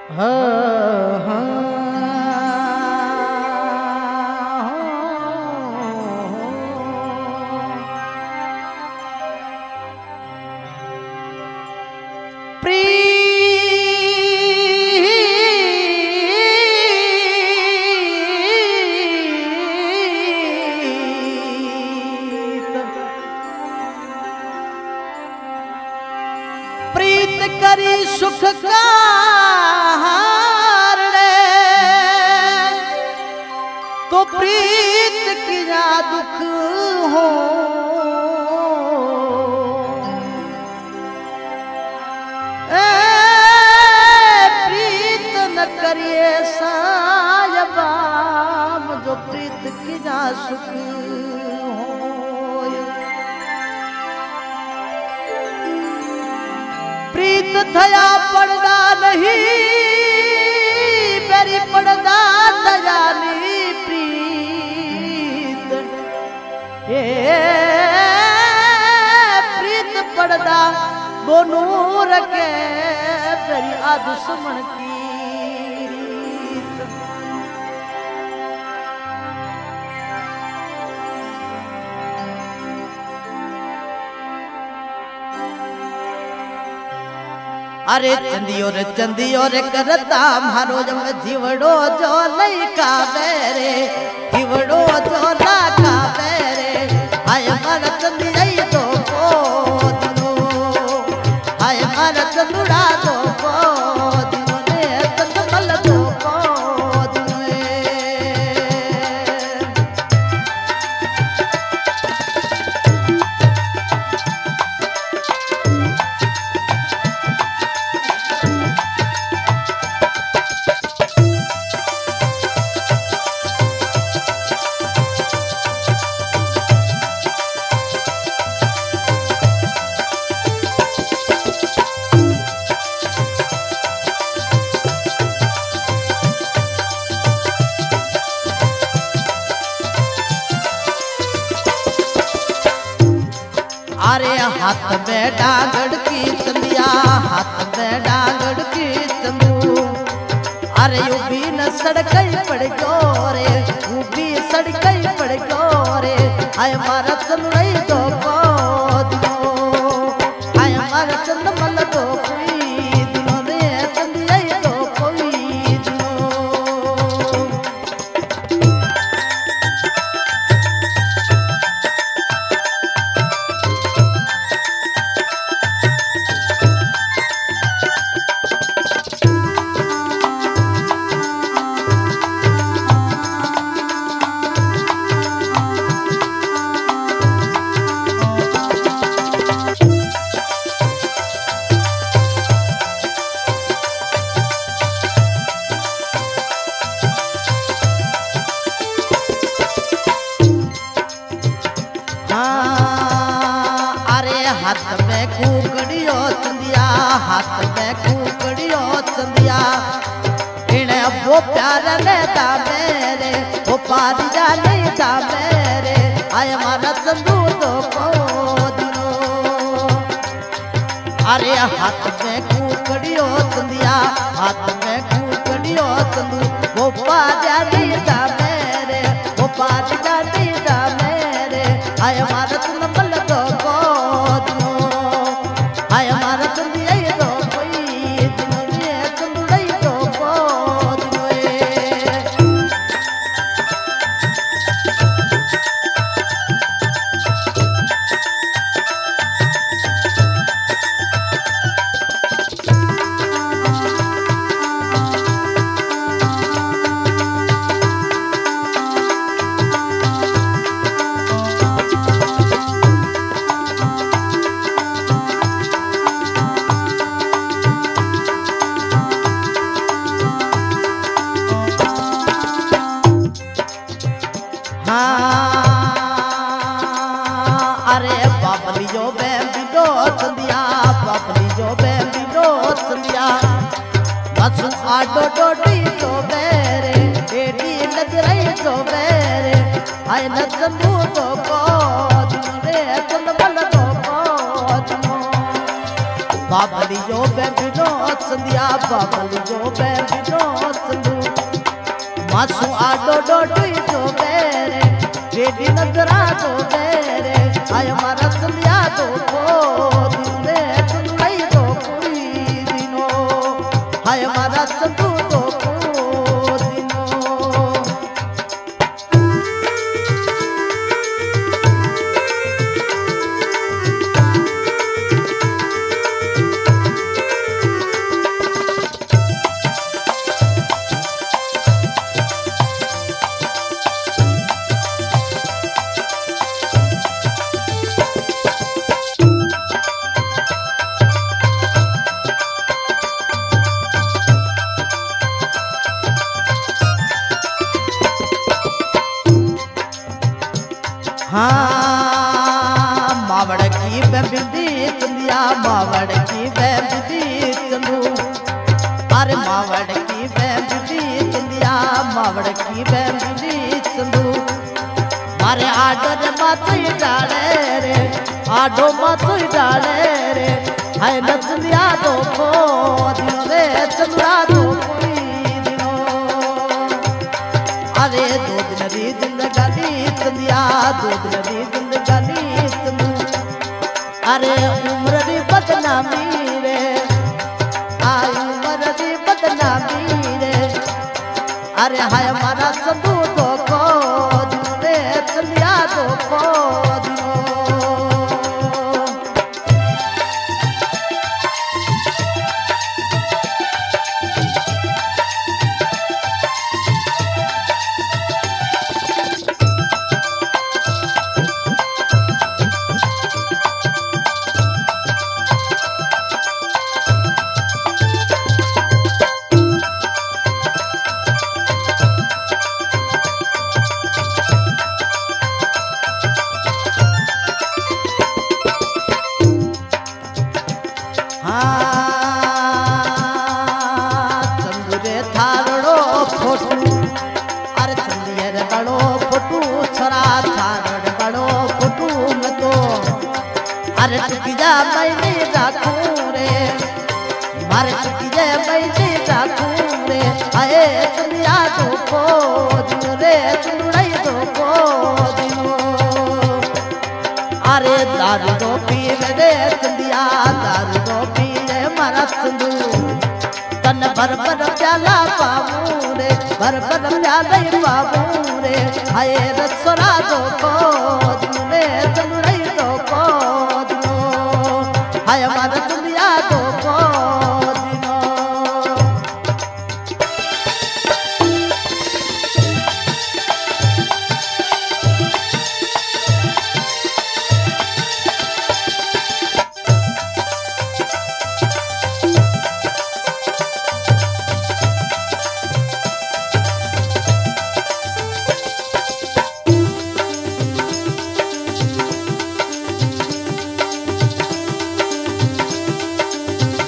प्रीत करी सुख का हारणे तो प्रीत किया दुख हो। प्रीत न करिए सायबाम जो प्रीत किया सुख हो। प्रीत थया पड़दा नहीं मेरी पड़दा दयाली प्रीत प्रीत पड़दा दोनों रखे मेरी आ दुश्मन की रीत। अरे चंदियो रे करता मारो जम जीवड़ो जो लई का बेरे जीवड़ो जो ला का बेरे आय मार चंदियाई तो पोदिनो आय मार चंदुड़ा तो पोदिनो ने चंदमल तो पोदिनो। अरे हाथ में डांगड़ की चंदिया हाथ में डांगड़ की चंदू अरे यू भी न सड़कई पड़ गयो रे यू भी सड़कई पड़ गयो रे आय मारा चंदुड़ई तो पोदिनो आय मारा चंदमल तो कोई दिनो रे चंदियाई तो कोई दिनो। हाथ में कुकड़ियो चंदिया हाथ में कुकड़ियो चंदिया इन्हें वो प्यार ने दा मेरे वो पारी जाने दा मेरे आय मारा चंदू तो पोदिनो। अरे हाथ में कुकड़ियो चंदिया हाथ में कुकड़ियो चंदू वो पारी जाने दा मेरे वो पारी जाने दा मेरे आय मारा चंदमल तो पोदिनो आय मारा चंदियाई तो कोई दिनो रे चंदुड़ई तो पोदिनो। अरे बाबली जो बेबिडो चंदिया बाबली जो बेबिडो चंदिया बस आडो डोडी तो बेरे एडी नजरई तो बेरे आय न चंदू तो पोदिनो रे चंदमल तो पोदिनो बाबली जो बेबिडो संदिया बाबल जो बेबिनो संदू मासू आडो डोडी जो बेरे बेडी नजरा जो बेरे आय मारा संदिया दो को दिन रे चुनई दो कोई दिनो आय मारा संदू दो को दिनो हाँ मावड़ की बेबिंदी चंदिया मावड़ की बेबिंदी चंदू अरे मावड़ की बेबिंदी चंदिया मावड़ की बेबिंदी चंदू मारे आडर माथई डाले रे आडो माथई डाले रे हाय नचंदिया दो को दिनो रे चंदुरा दो कोई दिनो अरे दो दिन री जिंदगानी चंदिया दो दिन री जिंदगानी चंदू अरे उम्र री बदनामी रे आई उम्र री बदनामी रे अरे हाय हमारा संदू दो को दिनो रे चंदिया दो को दिनो चंदुरे थारड़ो फोटू अरे चंदियर बड़ो फोटू छोरा थारड़ बड़ो फोटू में तो अरे टुकी जा मैंने राखूं रे मारे टुकी जा मैंने राखूं रे आए चंदिया दो को दिनो रे चंदुड़ाई दो को दिनो अरे दारू दो पीवे रे चंदिया दारू दो पीवे मारा चंदू तन भर भर प्याला पावू रे भर भर प्याला पावू रे हाय रसोरा दो को